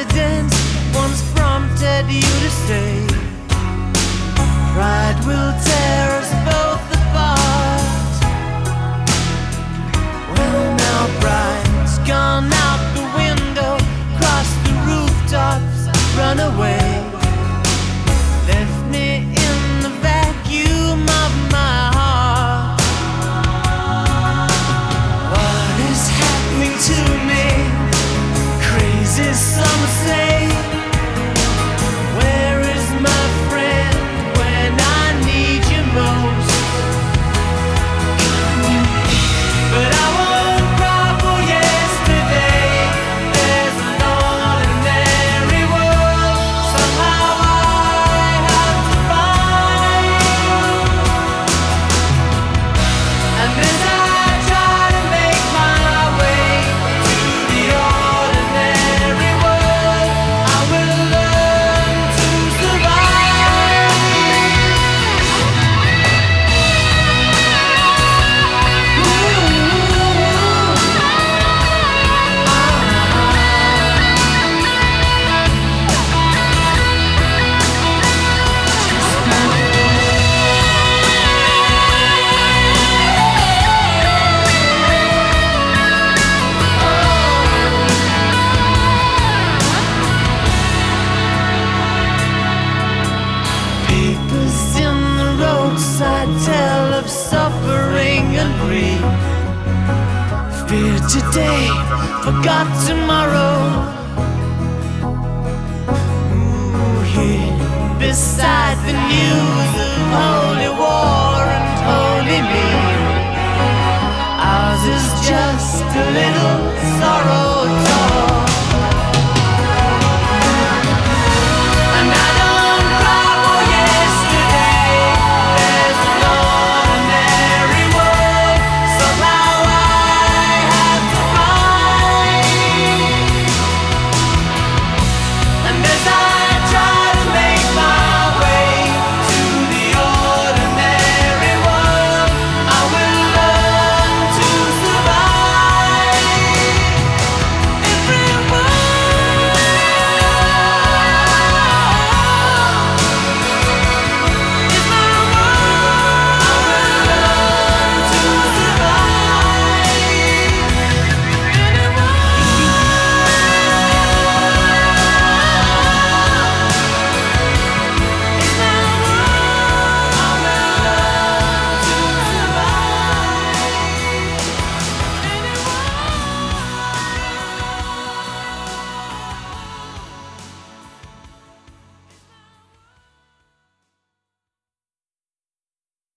accident once prompted you to say, pride will tear us both apart. Well, now pride's gone out the window, cross the rooftops, run away, left me in the vacuum of my heart. What is happening to me? Crazy, some say. Where is my friend when I need you most? But I won't cry for yesterday. There's an ordinary world somehow I have to find. And as I try to make my way to the ordinary world, I will learn to survive. Papers in the roadside tell of suffering and grief. Fear today, forgot tomorrow. Ooh, here beside the news of holy war and holy me, ours is just a little sorrow.